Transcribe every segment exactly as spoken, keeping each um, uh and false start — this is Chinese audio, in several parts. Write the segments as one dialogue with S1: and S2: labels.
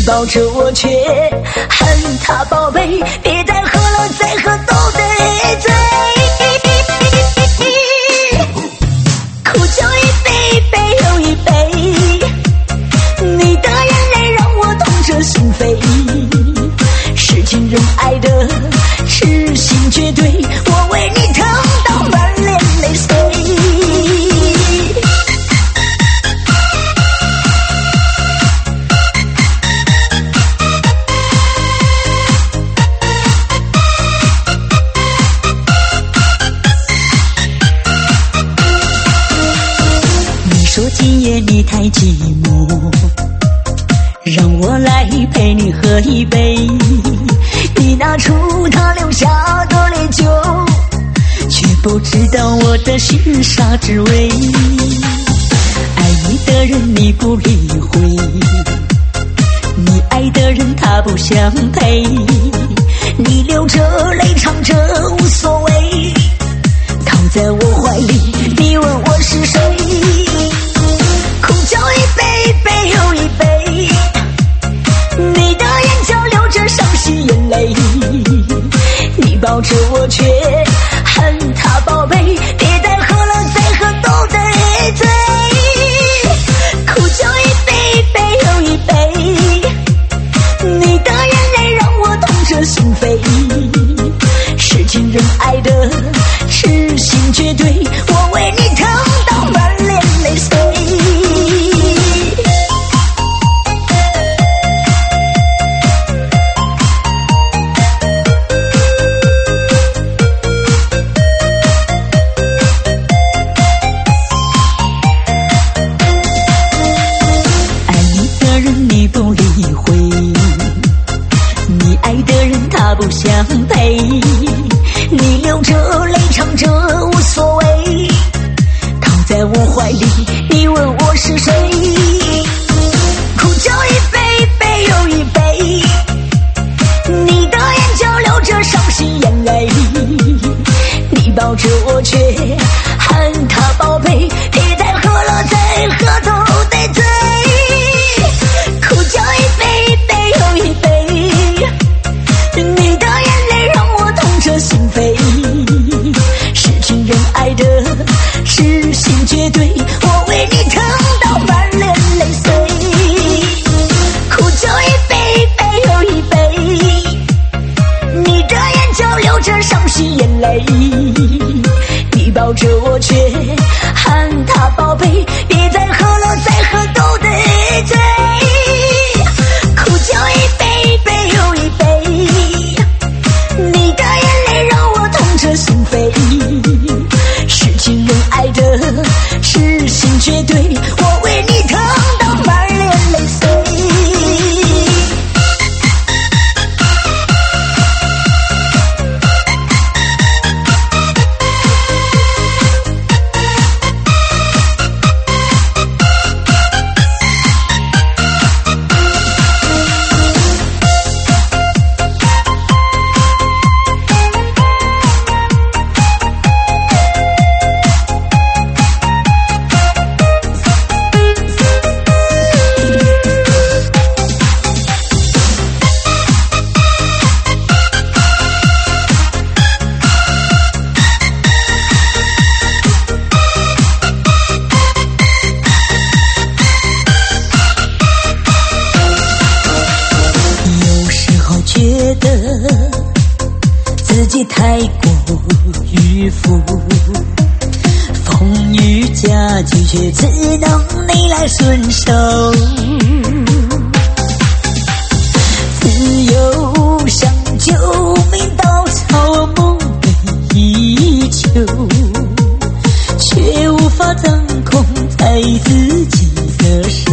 S1: 抱着我却恨他宝贝，别再喝了，再喝都得醉。苦酒一杯，杯又一杯，你的眼泪让我痛彻心扉。是情人爱的痴心绝对，我为你疼到满脸泪水。说今夜你太寂寞，让我来陪你喝一杯。你拿出他留下的烈酒，却不知道我的心啥滋味。爱你的人你不理会，你爱的人他不相配。你流着泪唱着无所谓，靠在我怀里，你问我是谁。苦酒一杯，杯又一杯，你的眼角流着伤心眼泪。你抱着我却恨他宝贝，别再喝了，再喝都得醉。苦酒一杯，杯又一杯，你的眼泪让我痛彻心扉。是情人爱的痴心绝对，我为你疼到满脸泪水。不相配，你流着泪唱着无所谓，靠在我怀里，你问我是谁。苦酒一杯，杯又一杯，你的眼角流着伤心眼泪。你抱着我却恨他宝贝，别再喝了，再喝都得醉。苦酒一杯，杯又一杯，你的眼泪让我痛彻心扉。是情人爱的痴心绝对，我为你疼到满脸泪水。苦酒一杯，杯又一杯，你的眼角流着伤心眼泪。你抱着我却恨他宝贝，别再喝了，再喝都得醉。苦酒一杯，杯又一杯，你的眼泪让我痛彻心扉。是情人爱的痴心绝对，我为你疼到满脸泪水。自己太过迂腐，风雨夹击却只能你来顺手。自由像救命稻草，梦寐以求，却无法掌控在自己的手。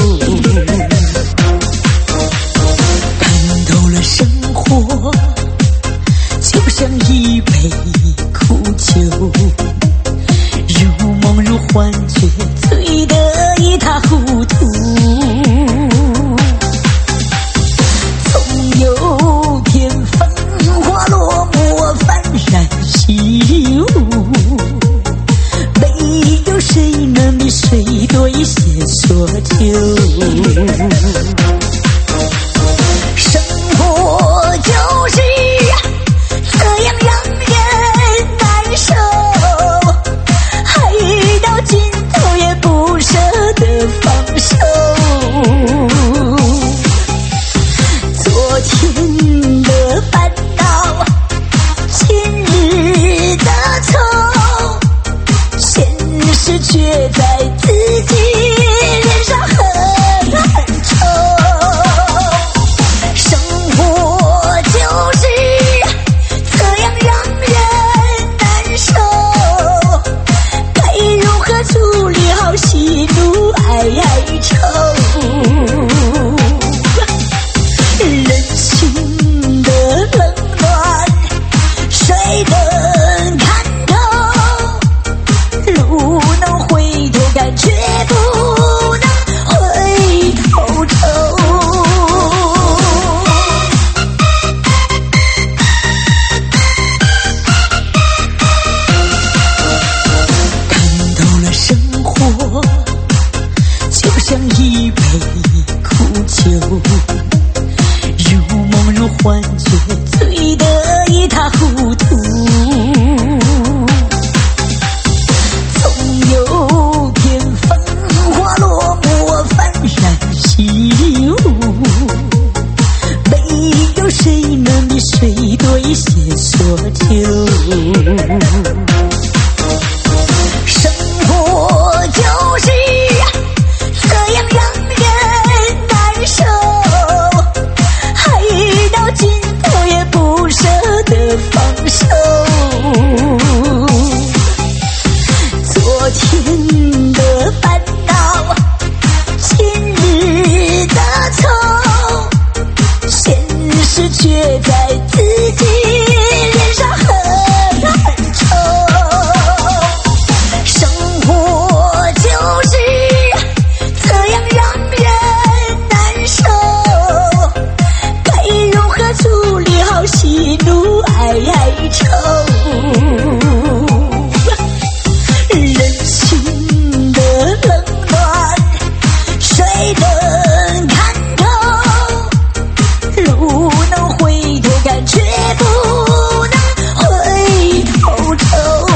S1: 看透了生活就像一杯苦酒，如梦如幻觉，醉得一塌糊涂。总有天繁华落寞，幡然起舞，没有谁能比谁多一些所求。 一杯苦酒，如梦如幻觉，醉得一塌糊涂。总有天风花落寞，幡然醒悟，没有谁能比谁多一些所求。生活就是这样让人难受，爱到尽头也不舍得放手。昨天的烦恼，今日的愁，现实却在自己脸上狠狠抽。生活就是这样让人难受，该如何处理好喜怒哀愁？人心的冷暖，谁能看透？路能回头看，却不能回头瞅。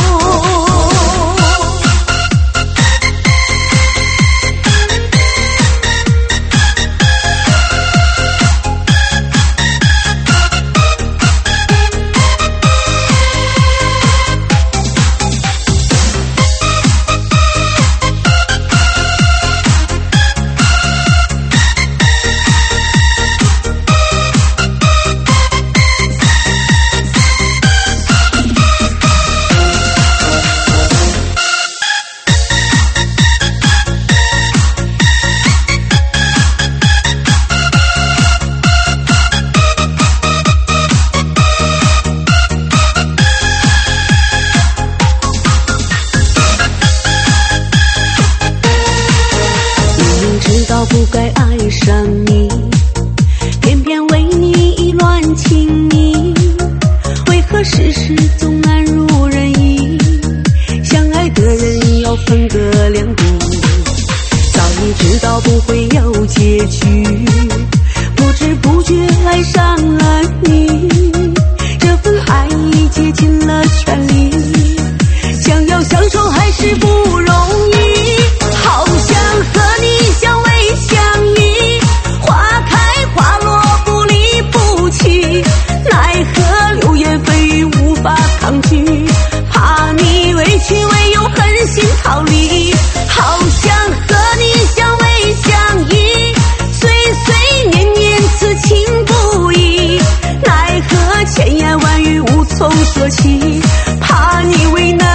S1: 不该爱上你，偏偏为你意乱情迷，为何世事总难如人意？相爱的人要分隔两地，早已知道不会有结局，不知不觉爱上了你，这份爱已接近了全力，想要相守还是不容易，好想和你相偎相依，花开花落不离不弃，奈何流言蜚语无法抗拒，怕你委屈唯有狠心逃离，好想和你相偎相依，岁岁年年此情不移，奈何千言万语无从说起，怕你为难，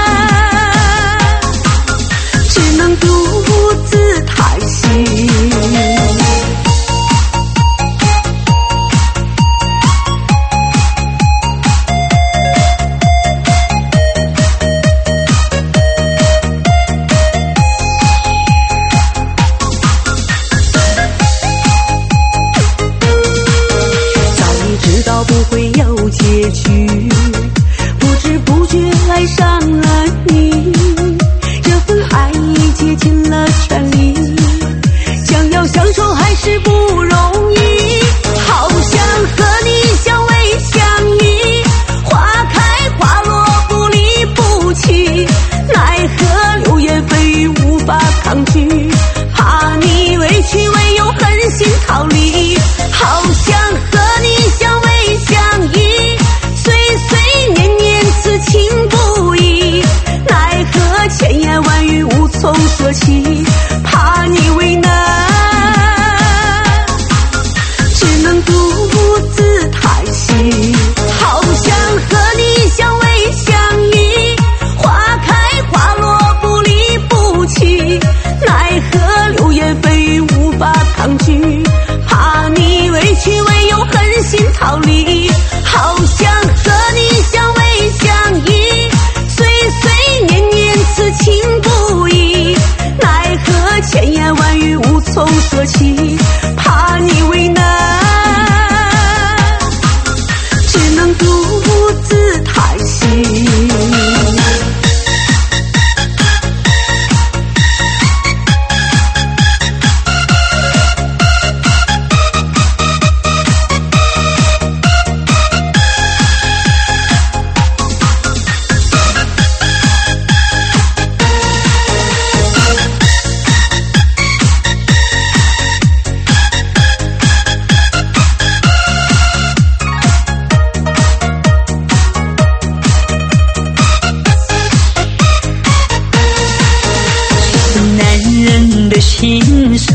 S1: 只能独自叹息。不会有结局，不知不觉爱上了你，这份爱已接近了全力，想要相守还是不容易，好想和你相偎相依，花开花落不离不弃，奈何流言蜚语无法抗拒，怕你委屈唯有狠心逃离，好想和你相偎相依，岁岁年年此情不移，奈何千言万语无从说起，怕你为难，只能独自叹息，好想和你相偎相依，花开花落不离不弃，奈何流言蜚语无法抗拒，怕你委屈唯有狠心逃离，好想和你相偎相依，岁岁年年此情不移，奈何千言万语无从说起，怕你为难，只能独自叹息。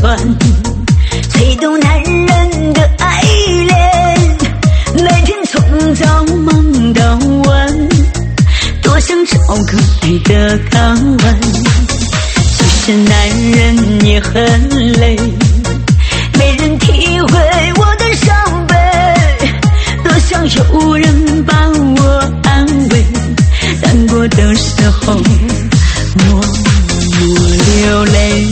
S1: 酸，吹动男人的爱恋，每天从早忙到晚，多想找个爱的港湾。其实男人也很累，没人体会我的伤悲，多想有人把我安慰，难过的时候默默流泪。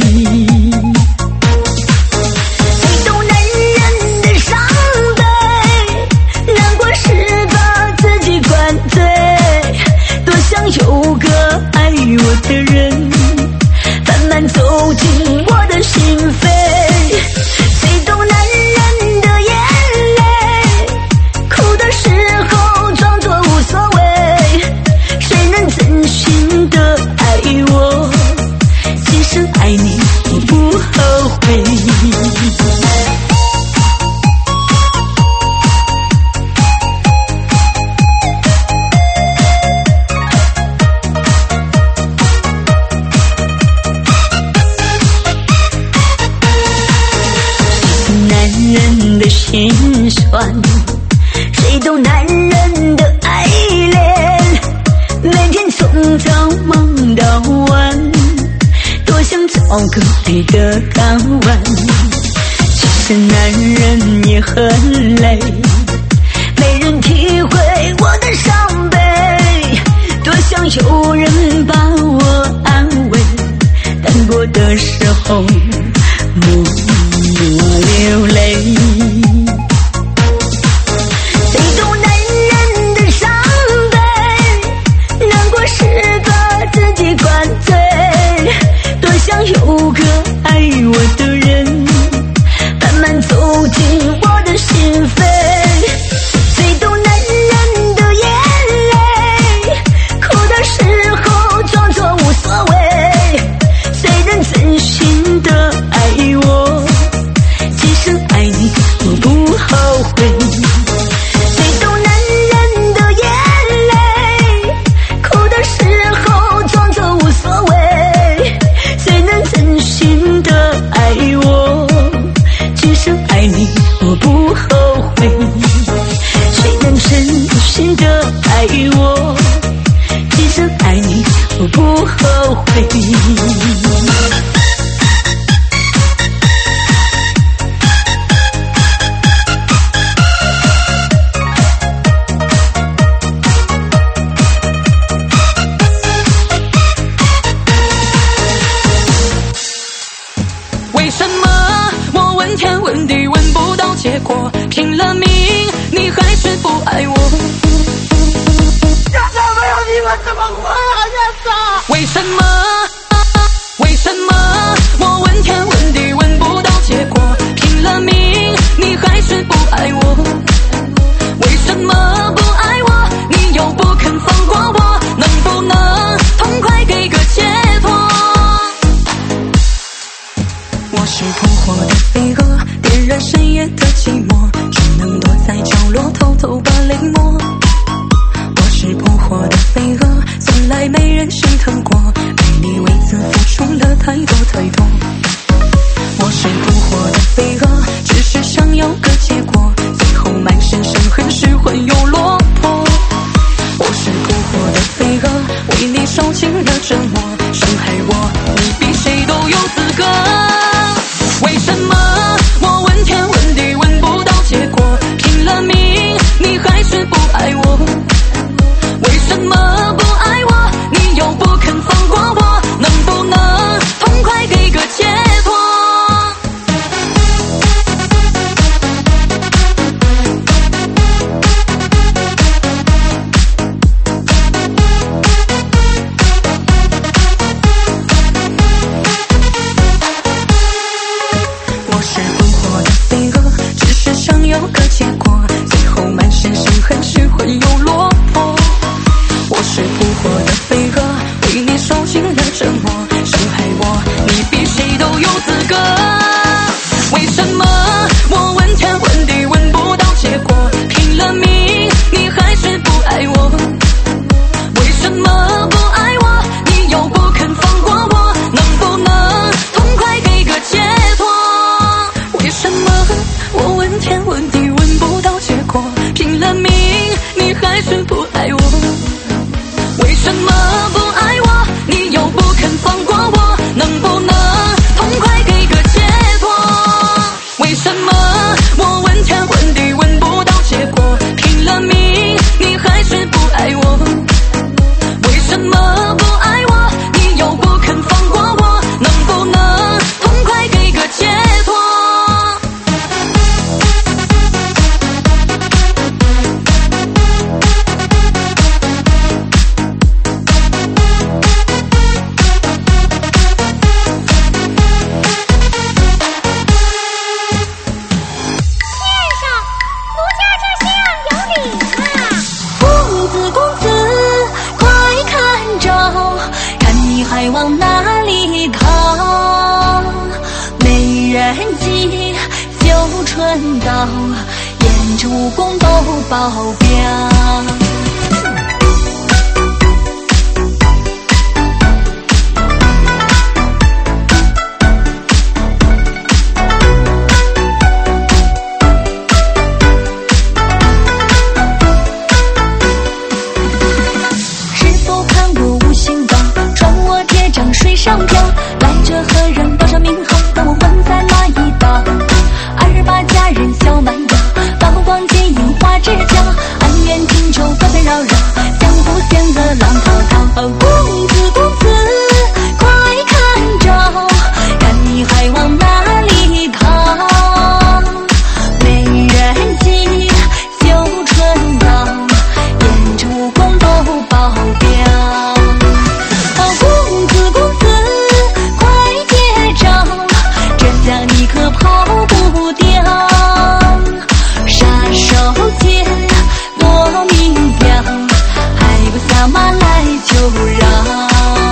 S1: 谁懂男人的伤悲，难过时把自己灌醉，多想有个爱我的人慢慢走进我的心扉。谁懂男人的眼泪，哭的时候装作无所谓，谁能真心的爱我，今生爱你我不后悔。心酸，谁懂男人的爱恋，每天从早忙到晚，多想找个爱的港湾。其实男人也很累，没人体会我的伤悲，多想有人把我安慰，难过的时候默默流泪。有个爱我的人慢慢走进我的心扉，谁懂男人的眼泪，哭的时候装作无所谓，谁能真心的爱我，今生爱你我不后悔。谁懂男人的眼泪，哭的时候装作无所谓，谁能真心的爱我，今生爱你我不后悔。谁能真心的爱我，今生爱你我不后悔。
S2: 为什么我问天问地问不到结果，拼了命你还是不爱我？要是没有你我怎么活啊日子？为什么为什么我问天问地问不到结果，拼了命你还是不爱我？为什么不爱我你又不肯放过我，能不能痛快给个解脱？我是扑火的飞蛾，点燃深夜的寂寞，只能躲在角落偷偷把泪抹。我是扑火的飞蛾，从来没人心疼过，爱你为此付出了太多太多。我是扑火的飞蛾，只是想要个结果，最后满身伤痕失魂又落魄。我是扑火的飞蛾，为你受尽了折磨，伤害我你比谁都有资格。为什么我问天问地问不到结果，拼了命你还是不爱我？为什么不爱我你又不肯放过我，能不能痛快给个解脱？ 问天问地问不到结果，拼了命你还是不爱我，为什么不爱我？你又不肯放过我，能不能痛快给个解脱？为什么我问天问地问不到结果，拼了命你还是不爱我？为什么不爱我？你又不肯放过我，能不能痛快给个解脱？
S1: 还往哪里逃？美人计，绣春刀，胭脂武功都爆表。水上漂，来者何人？报上名号，当我混在哪一道？二八佳人笑满腰，刀光剑影花枝娇。恩怨情仇纷纷扰扰，江湖险恶浪滔滔。公子公子，快看招，看你还往哪里逃？美人计，绣春刀，胭脂武功都爆表。你可跑不掉，杀手锏多明表，还不下马来求饶。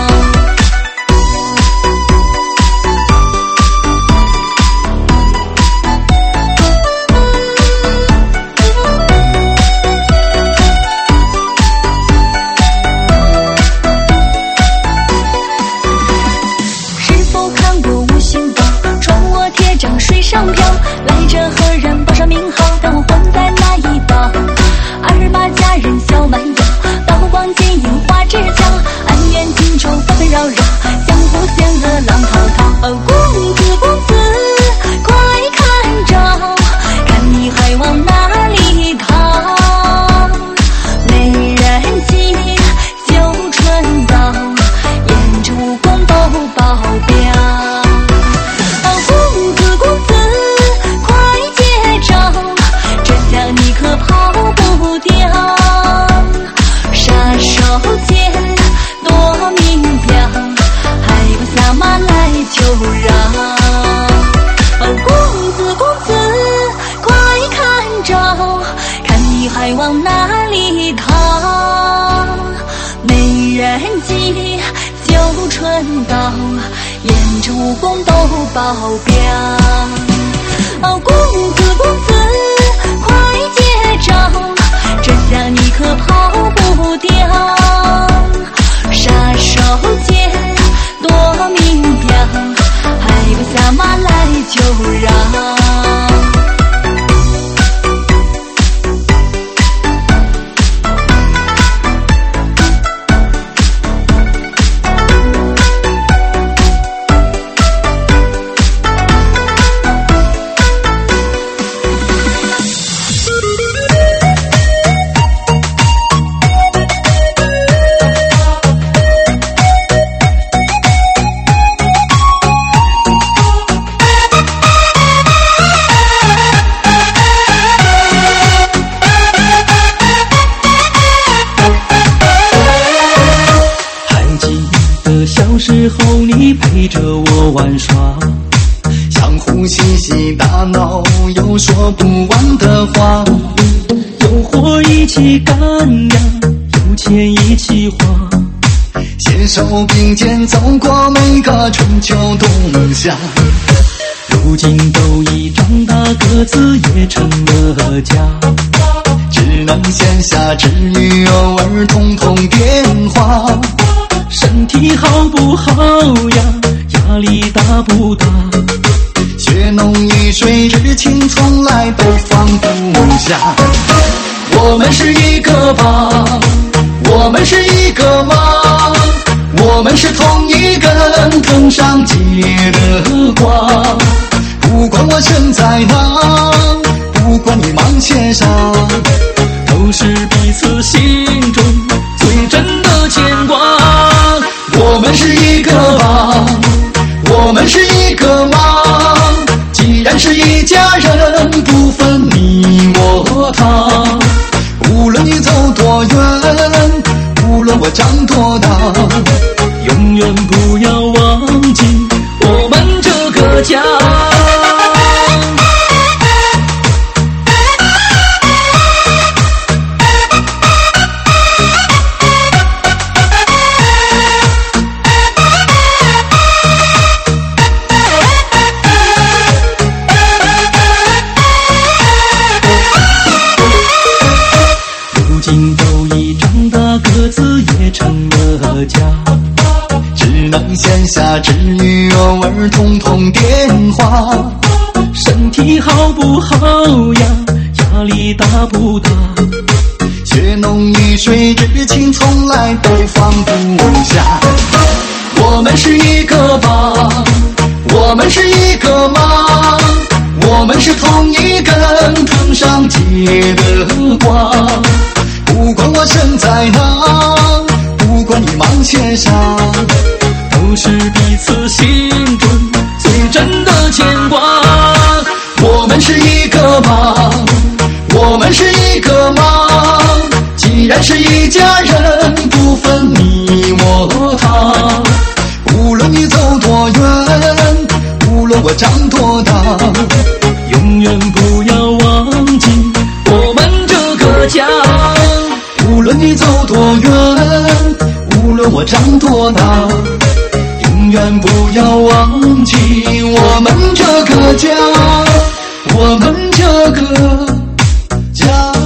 S1: 水上漂，来者何人？报上名号，当我混在哪一道？二八佳人笑满腰，刀光剑影花枝娇。恩怨情仇纷纷扰扰，江湖险恶浪滔滔。公子公子，快看招，看你还往哪里逃？美人计，绣春刀，胭脂武功都爆表。你可跑不掉，杀手锏多明表，还不下马来求饶。公子公子，快看招，看你还往哪里逃？美人计，绣春刀，胭脂武功都爆表。公子公子，快接招，这下你可跑不掉，杀手锏多明表，还不下马来求饶。
S3: 时候你陪着我玩耍，相互嬉戏打闹，有说不完的话，有火一起干呀，有钱一起花，携手并肩走过每个春秋冬夏，如今都已长大，各自也成了家，只能闲暇之余偶尔通通电话。身体好不好呀？压力大不大？血浓于一水之情从来都放不下。我们是一个吧，我们是一个吗？我们是同一根藤上结的瓜。不管我身在哪，不管你忙些啥，都是彼此心中最真的牵挂。我们是一个吧，我们是一个吗？既然是一家人，不分你我他。无论你走多远，无论我长多大，永远不要忘记我们这个家。都已长大，各自也成了家，只能线下只与偶尔通通电话。身体好不好呀？压力大不大？血浓于水之情从来都放不下。我们是一个吧，我们是一个吗？我们是同一根藤上结的瓜。不管我身在哪，不管你忙些啥，都是彼此心中最真的牵挂。我们是一个吧，我们是一个吗？既然是一家人，不分你我他。无论你走多远，无论我长多大，永远不要忘记我们这个家。无论你走多远，无论我长多大，永远不要忘记我们这个家，我们这个家。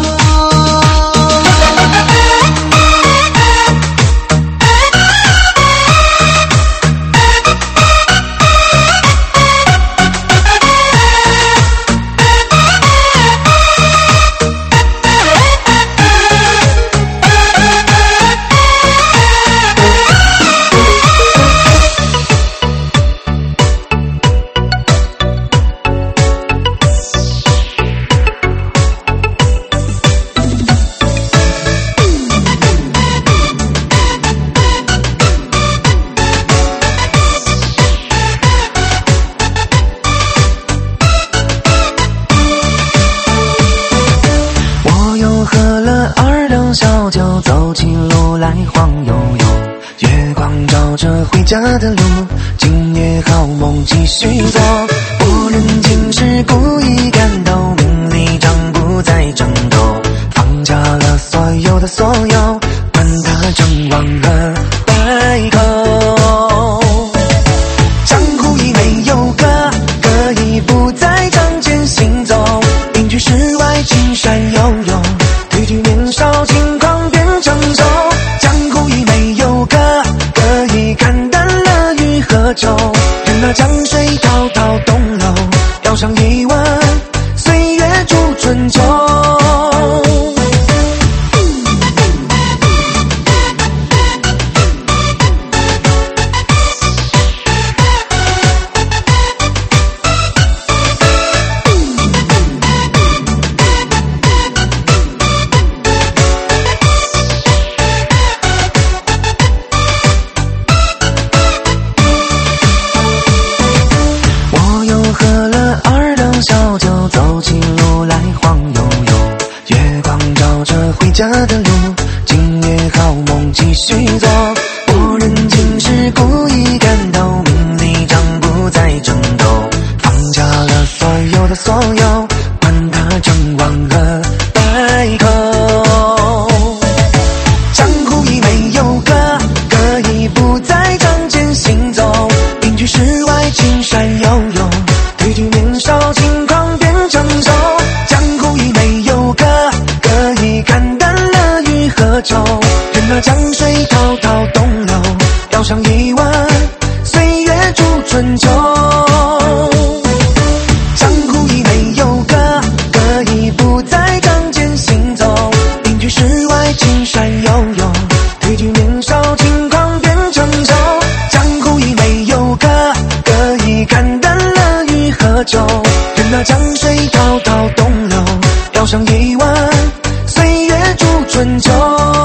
S3: 家的路，今夜好梦继续做。我认今是故意感到名利场不再争斗，放下了所有的所有，管他争往何百口。江湖已没有歌，歌已不再仗剑行走，隐居世外青山悠悠，褪去年少轻狂变成熟。江湖已没有歌，歌已看舟，任那江水滔滔东流，摇上一碗岁月煮春秋。家的路，今夜好梦继续做。我认今是故意感到名利场不再争斗，放下了所有的所有，管他争往何百口。江湖已没有歌，歌已不再仗剑行走，隐居世外青山悠悠，褪去年少轻狂变成熟。江湖已没有歌，歌已看何愁，任那江水滔滔东流，摇上一碗岁月煮春秋。江湖
S4: 江水滔滔东流，遥想一晚岁月驻春秋。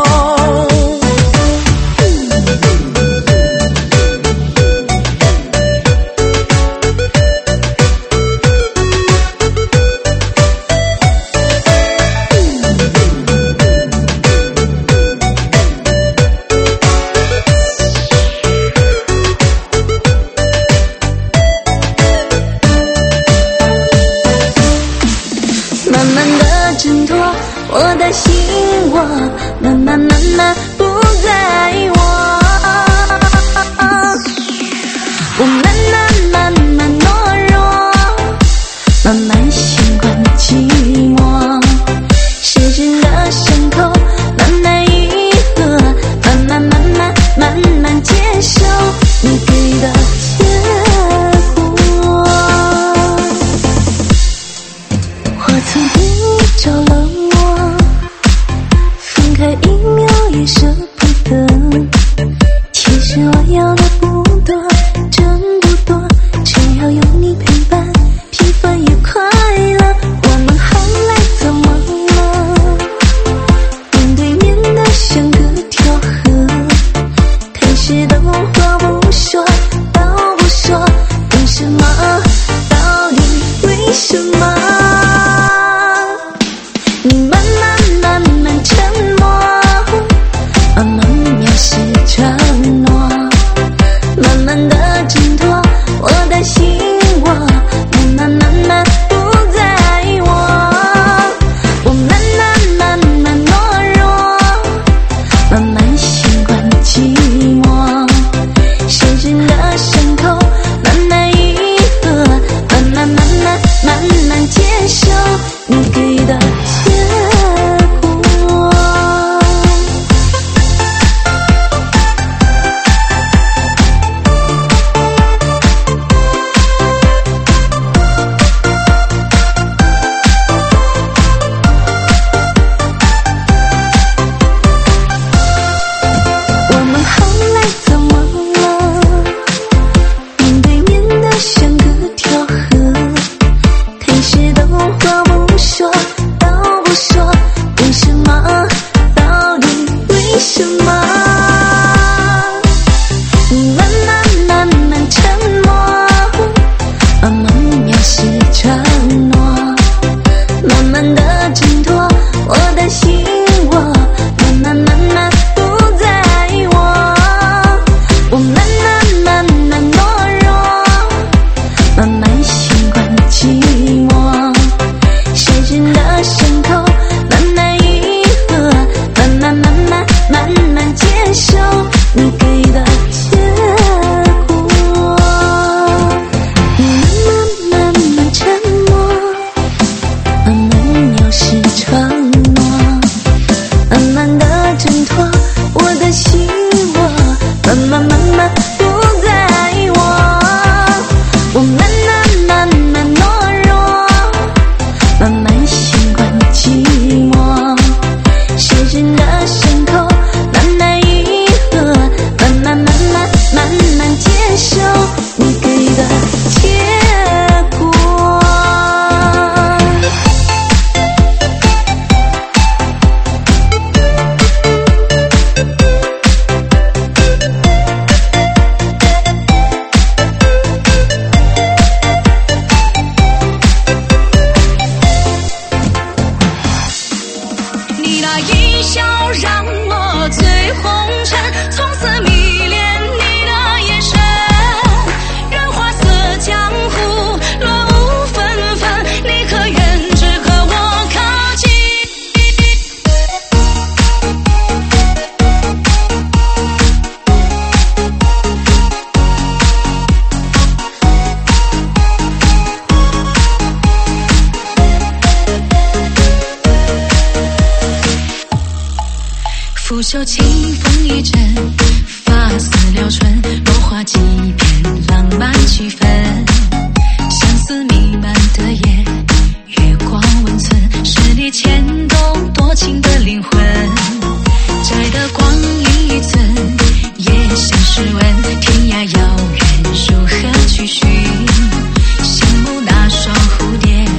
S2: 拂袖清风一阵，发丝撩唇，落花几片，浪漫气氛。相思弥漫的夜，月光温存，是你牵动多情的灵魂。摘得光阴一寸，也像是问天涯遥远如何去寻。羡慕那双蝴蝶，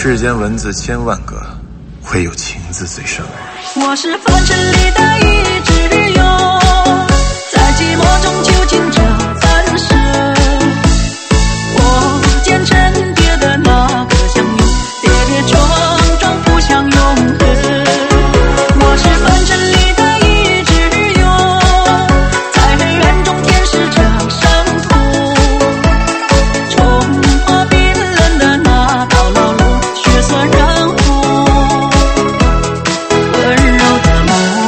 S5: 世间文字千万个，唯有情字最深。
S2: 我是凡尘里的一只蛹，在寂寞中究竟找暂时。我见尘叠的那个相拥，跌跌撞撞不相永恒。我是凡尘里的一只蛹，在黑暗中舔舐着伤痛，冲破冰冷的那道牢笼，血色染红温柔的梦。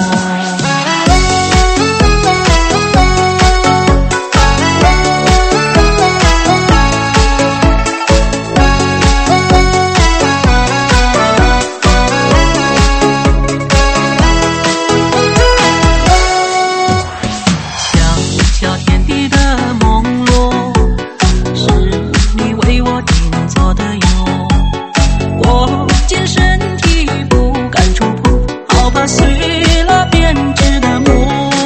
S2: 小小天地的朦胧，是你为我定做的梦。我见身体不敢触碰，好怕碎了编织的梦。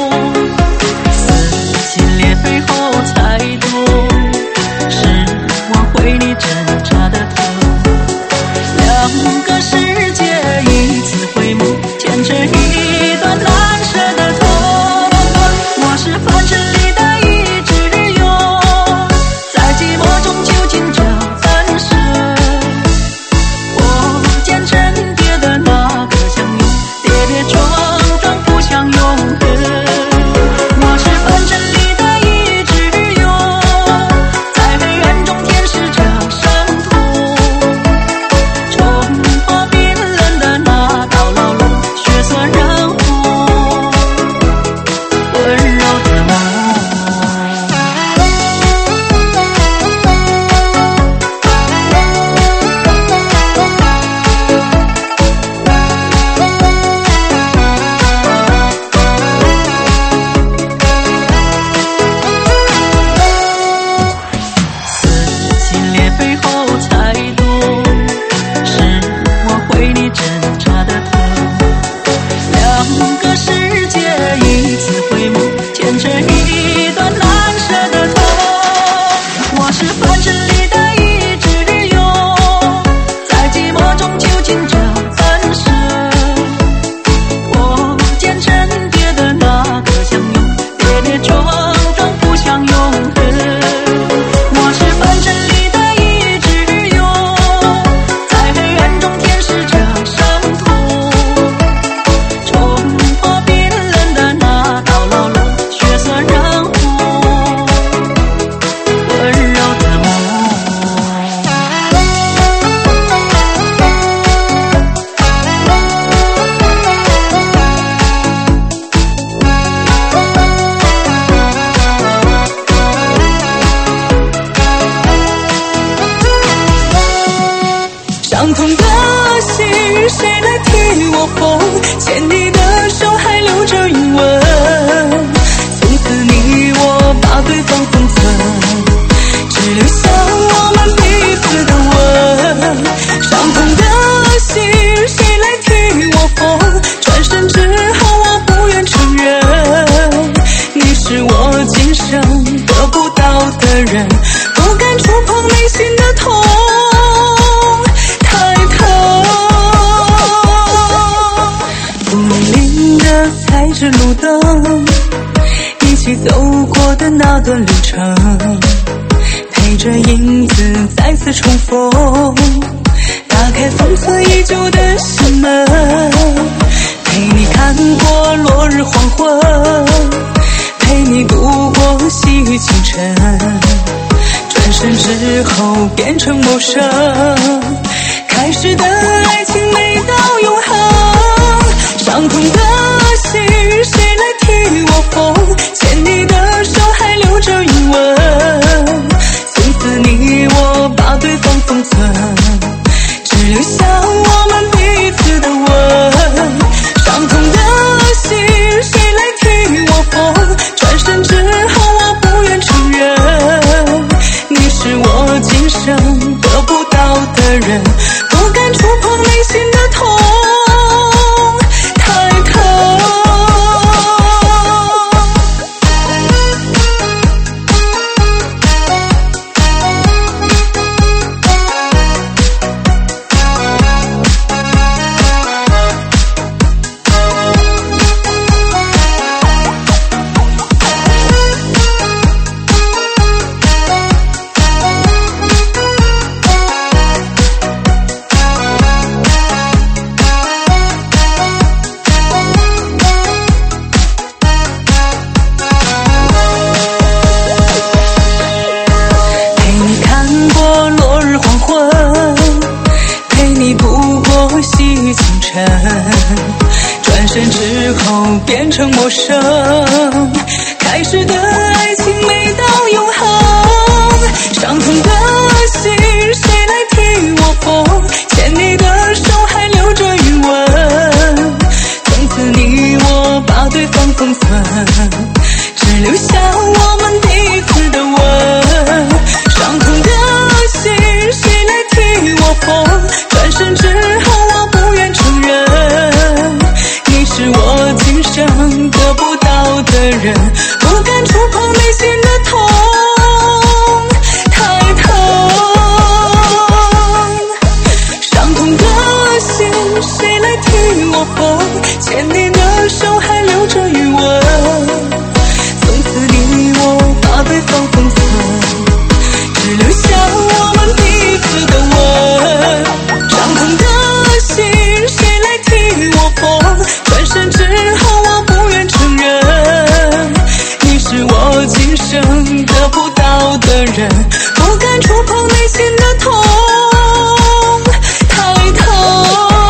S2: 撕心裂肺后才懂，是我为你挣扎的疼。两个世界一次回眸，牵成一段难舍的痛。我是凡尘里的一只蛹，在寂寞中究竟找暂时。我见尘叠的那个相拥，跌跌撞撞不相永恒。我是凡尘里的一只蛹，在黑暗中舔舐着伤痛，冲破冰冷的那道牢笼，血色染红温柔的梦。撕心裂肺后才懂，是我为你挣扎的疼。两个世界一次回眸，牵成一段难舍的痛。我是凡尘里的一只蛹，在寂寞中究竟找暂时。我见尘叠的那个相拥，跌跌撞撞不相永恒。我是凡尘里的一只蛹，在黑暗中舔舐着伤痛，冲破冰冷的那道牢笼，血色染红温柔的梦。伤痛的心，谁来替我缝？牵你的手还留着余温，从此你我把对方封存，只留下我们彼此的吻。伤痛的心，谁来替我缝？转身之后我不愿承认，你是我今生得不到的人，不敢触碰内心的痛。才知路灯，一起走过的那段旅程，陪着影子再次重逢，打开封存已久的心门，陪你看过落日黄昏，陪你度过细雨清晨，转身之后变成陌生，开始的爱情美到永恒。伤痛的心，谁来替我缝？牵你的手还留着余温，从此你我把对方封存，只留下我们彼此的吻。伤痛的心，谁来替我缝？转身之后我不愿承认，你是我今生得不到的人，不敢触碰内心的痛。 你清晨，转身之后变成陌生，开始的爱情没到永恒，伤痛的心谁来替我缝，牵你的手还留着余温，从此你我把对方封存，只留下我们彼此的吻，伤痛的心谁来替我缝，转身之后我不愿承认，你是我今生得不到的人，不敢触碰内心的痛，太疼，伤痛的心谁来替我缝，牵你的手还留着余温，从此你我把对方封存，只留下我们彼此的吻，伤痛的心谁来替我缝，转身之后我不愿承认，你是我今生得不到的人，不敢触碰内心的痛，太疼。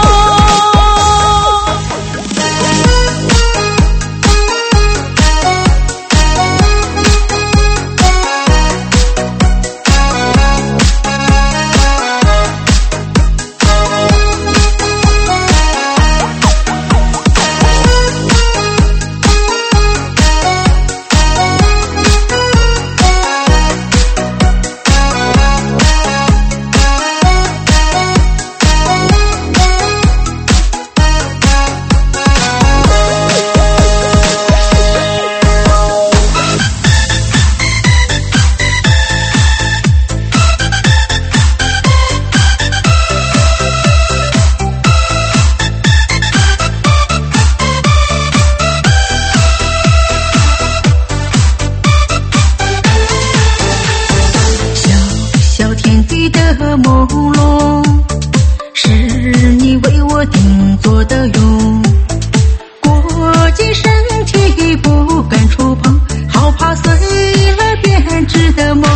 S2: 朦胧，是你为我定做的用，裹紧身体不敢触碰，好怕碎了编织的梦，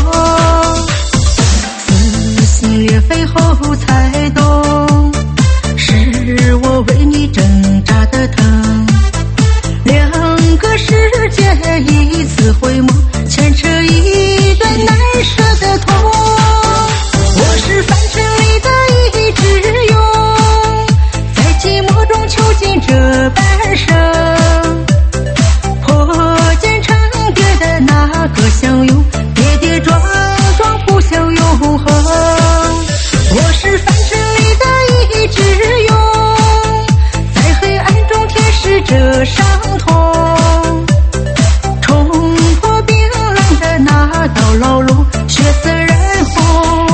S2: 撕心裂肺后才懂，是我为你挣扎的疼，两个世界一次回眸，牵扯一段难舍的痛，我是凡尘里的一只蛹，在寂寞中囚禁这半生，破茧成蝶的那个相拥，跌跌撞撞不想永恒，我是凡尘里的一只蛹，在黑暗中舔舐着伤痛，冲破冰冷的那道牢笼，血色染红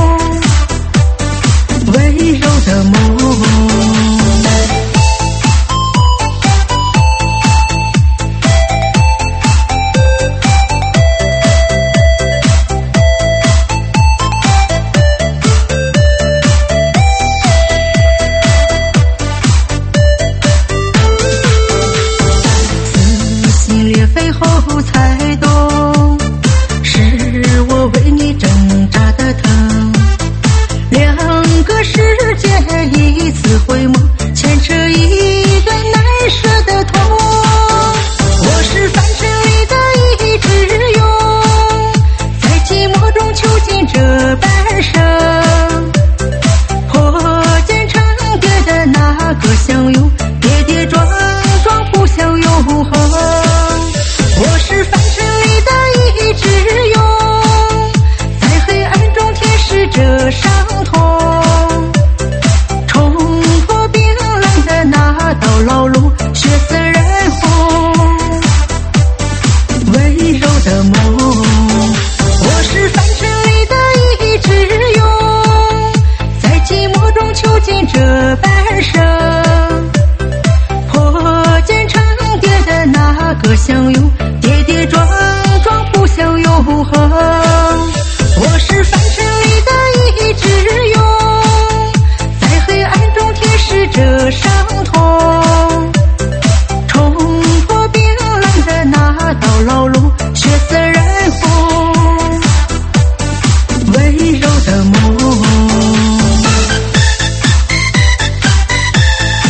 S2: 温柔的梦。撕心裂肺后才懂，是我为你挣扎的疼，两个世界一次回眸，牵扯一段难舍的痛，我是凡尘里的一只蛹，在寂寞中囚禁这半生，破茧成蝶的那个相拥，跌跌撞撞不想永恒，我是凡尘里的一只蛹，在黑暗中舔舐着伤痛，冲破冰冷的那道牢笼，血色染红温柔的梦，我是凡尘里的一只蛹，在寂寞中囚禁这半生，破茧成蝶的那个相拥，跌跌撞撞不想永恒，我是凡尘里的一只蛹，在黑暗中舔舐着伤痛，冲破冰冷的那道牢笼，血色染红温柔的梦。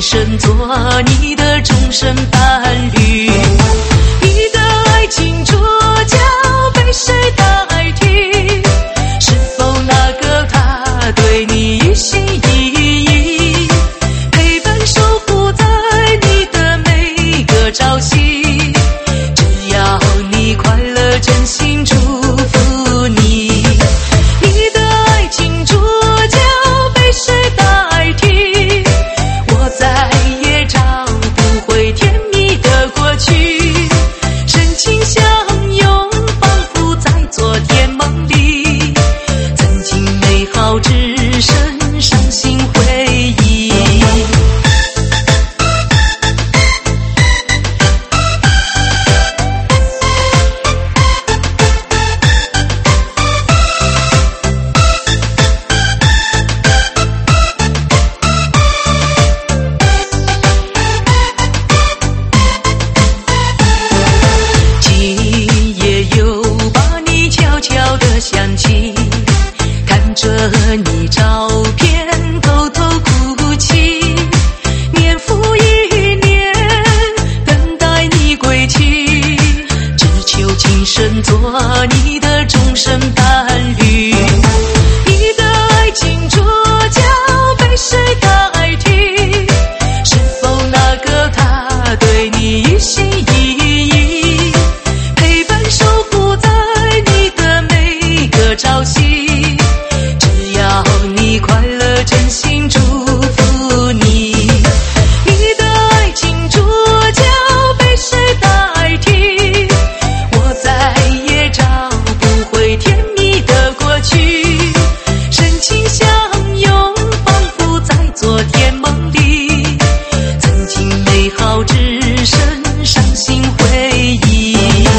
S2: 深做你的终身伴侣。你的爱情主角被谁代替？是否那个他对你一心一意，陪伴守护在你的每个朝夕？只要你快乐，真心祝福你。你的爱情主角被谁代替？我再也找不回甜蜜的过去，深情相拥，仿佛在昨天梦里，曾经美好只剩伤心回忆。想起看着你照片偷偷哭泣，年复一年等待你归期，只求今生做你的终身伴侣。你的爱情主角被谁代替？是否那个他对你一心一意，陪伴守护在你的每个朝夕？只要你快乐，真心祝福你。你的爱情主角被谁代替？我再也找不回甜蜜的过去，深情相拥，仿佛在昨天梦里，曾经美好只剩伤心回忆。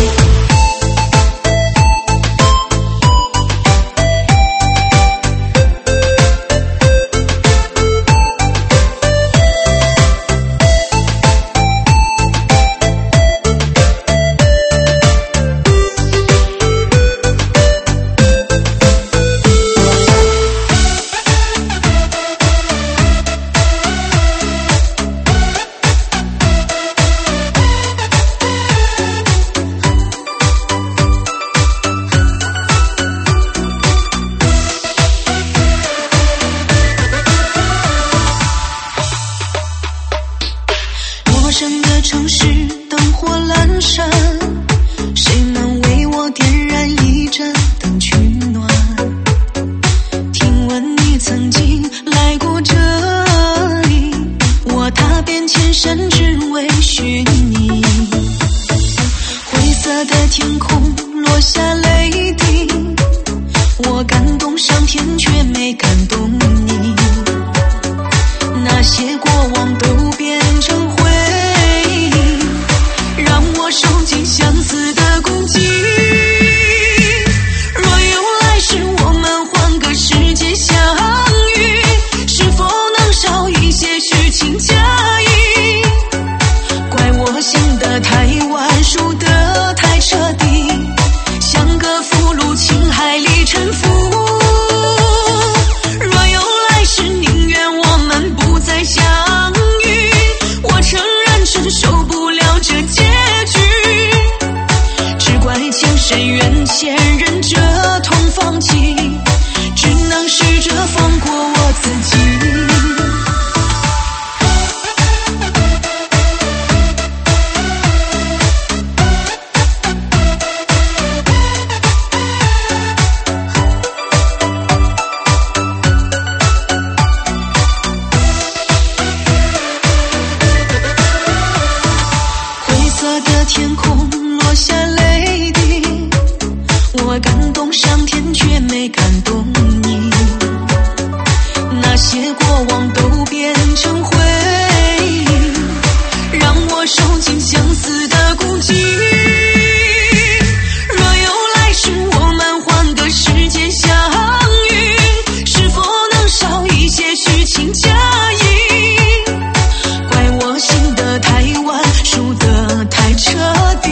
S2: 陌生的城市灯火阑珊，谁能为我点燃一盏灯取暖？听闻你曾经来过这里，我踏遍千山只为寻你。灰色的天空落下泪滴，我感动上天却没感动你。那些过往都变成回忆，让我受尽相思的攻击。若有来世，我们换个世界相遇，是否能少一些虚情假意？怪我心得太晚，输得太彻底，像个俘虏，情海里沉浮。若有来世，宁愿我们不再相遇，我承认承受不了这结局，只怪情深缘浅，忍着痛放弃，只能试着放过我自己。天空落下泪滴，我感动上天却没感动你。那些过往都变成回忆，让我受尽相思的孤寂。若有来世，我们换个世界相遇，是否能少一些虚情假意？怪我心得太晚，输得太彻底，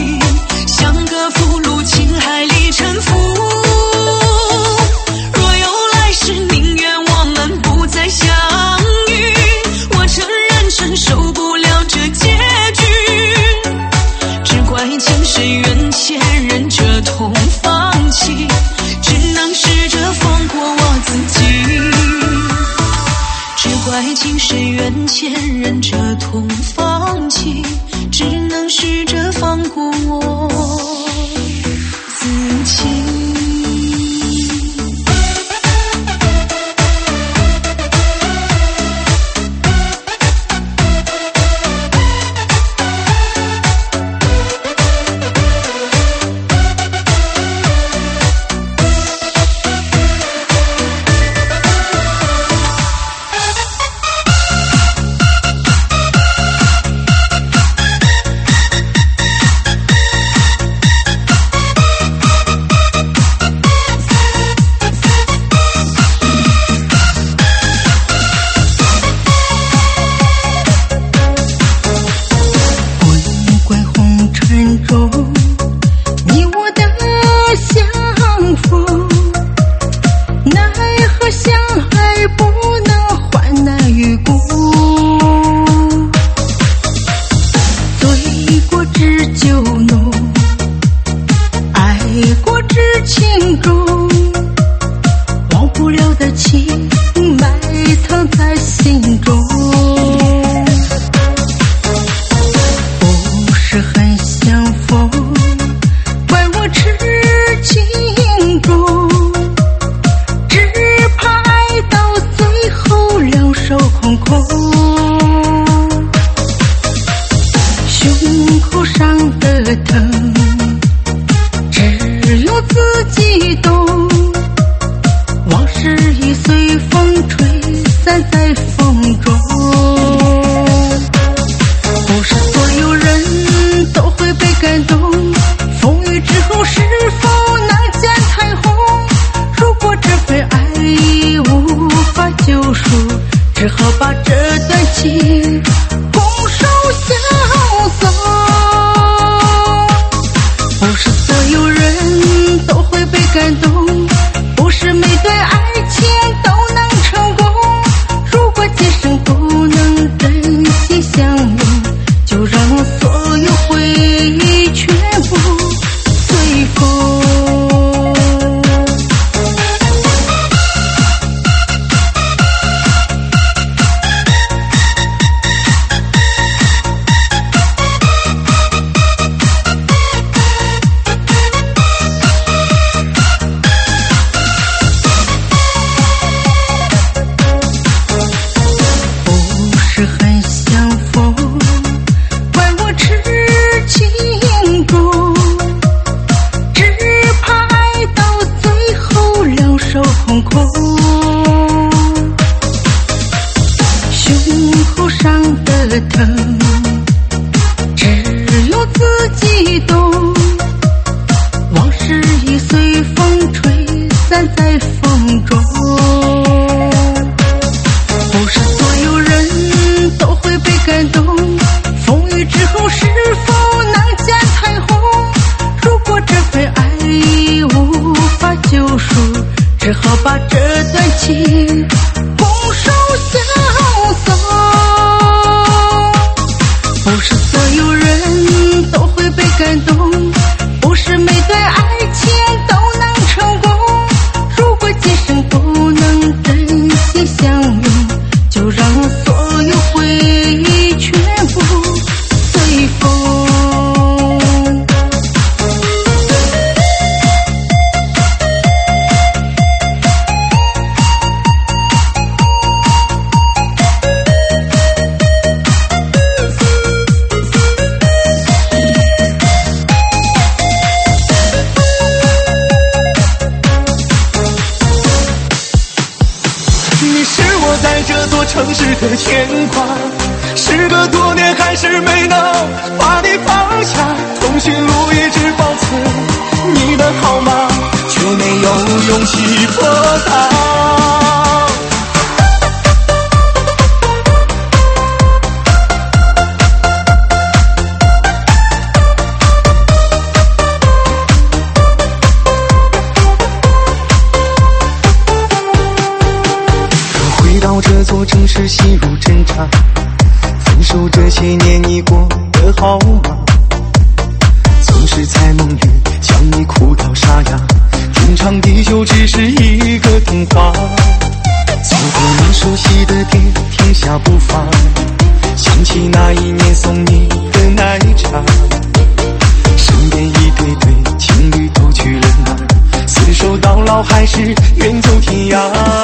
S2: 忍着痛放弃，只能试着放过我自己。
S4: 熟悉的店停下步伐， 起那一年送你的奶茶，身边一对对情侣都去了哪儿？厮守到老还是远走天涯？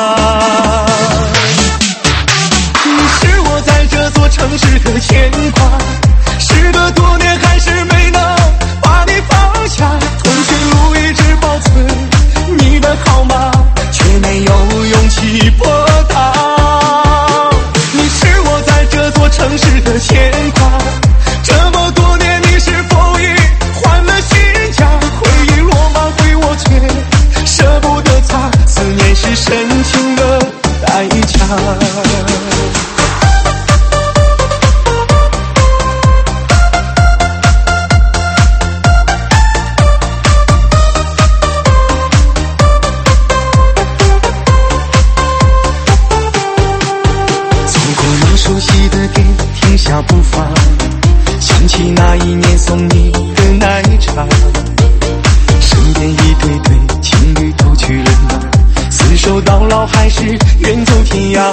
S4: 你是我在这座城市的牵挂，时隔多年还是没能把你放下。通讯录一直保存你的号码，却没有勇气拨打。你是我在这座城市的牵挂，这么多年你是否已换了新家？回忆落马回我却舍不得擦，思念是深情的代价。下步伐，想起那一年送你的奶茶，身边一对对情侣都去了哪？厮守到老还是远走天涯？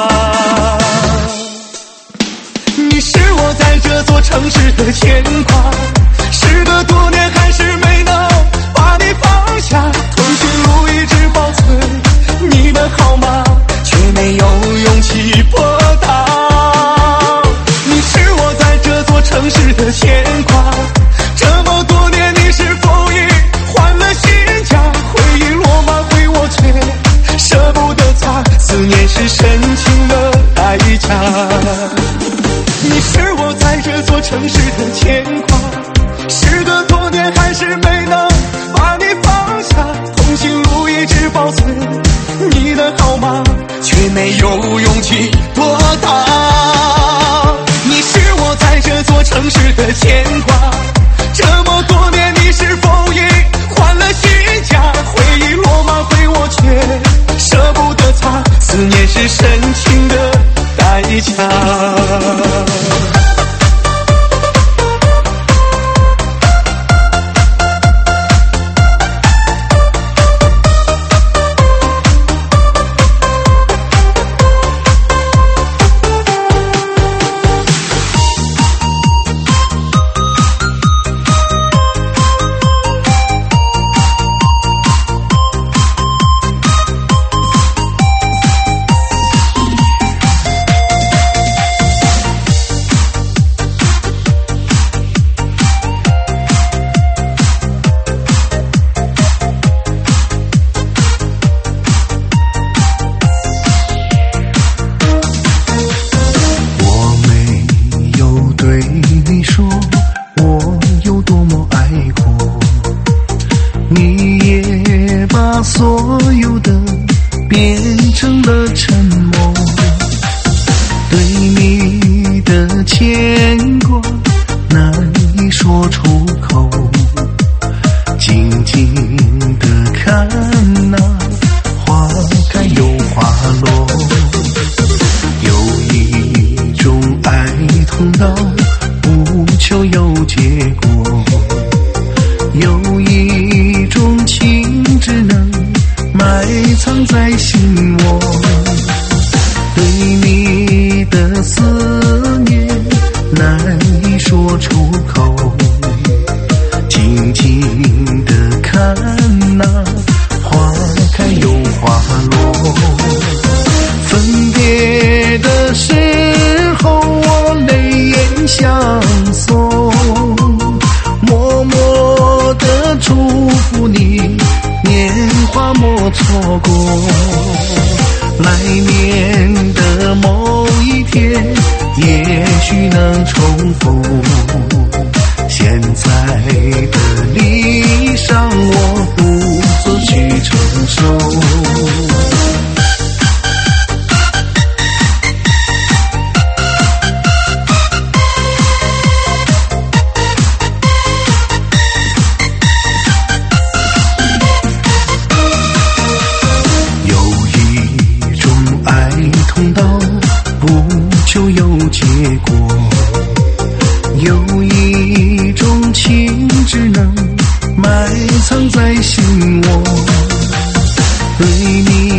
S4: 你是我在这座城市的牵挂，时隔多年还是没能把你放下。通讯录一直保存你的号码，却没有勇气拨打。城市的牵挂，这么多年你是否已换了新家？回忆落马回我却舍不得擦，思念是深情的代价。你是我在这座城市的牵挂，时隔多年还是没能把你放下。通讯录一直保存你的号码，却没有勇气拨打。你是我在这座城市的牵挂，这么多年你是否已换了新家？回忆落马回我却舍不得擦，思念是深情的代价。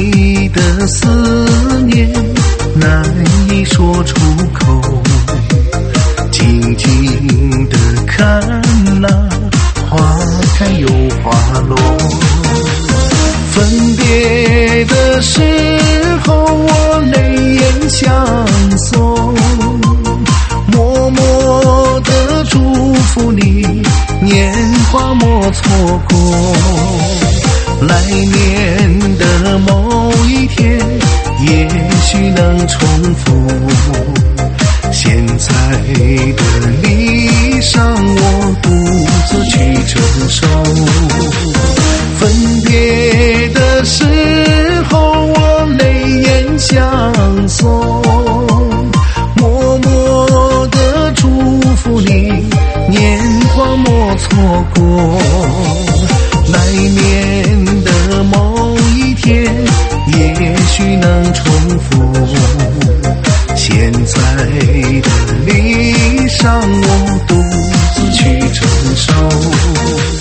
S4: 思念难以说出口， 啊，花开又花落。分别的时候，我泪眼相送，默默地祝福你，年华莫错过。来年的某一天，也许能重复。现在的离伤，我独自去承受。分别的时候，我泪眼相送，默默地祝福你，年华莫错过。来年的某一天，也许能重复。现在的离伤，我独自去承受。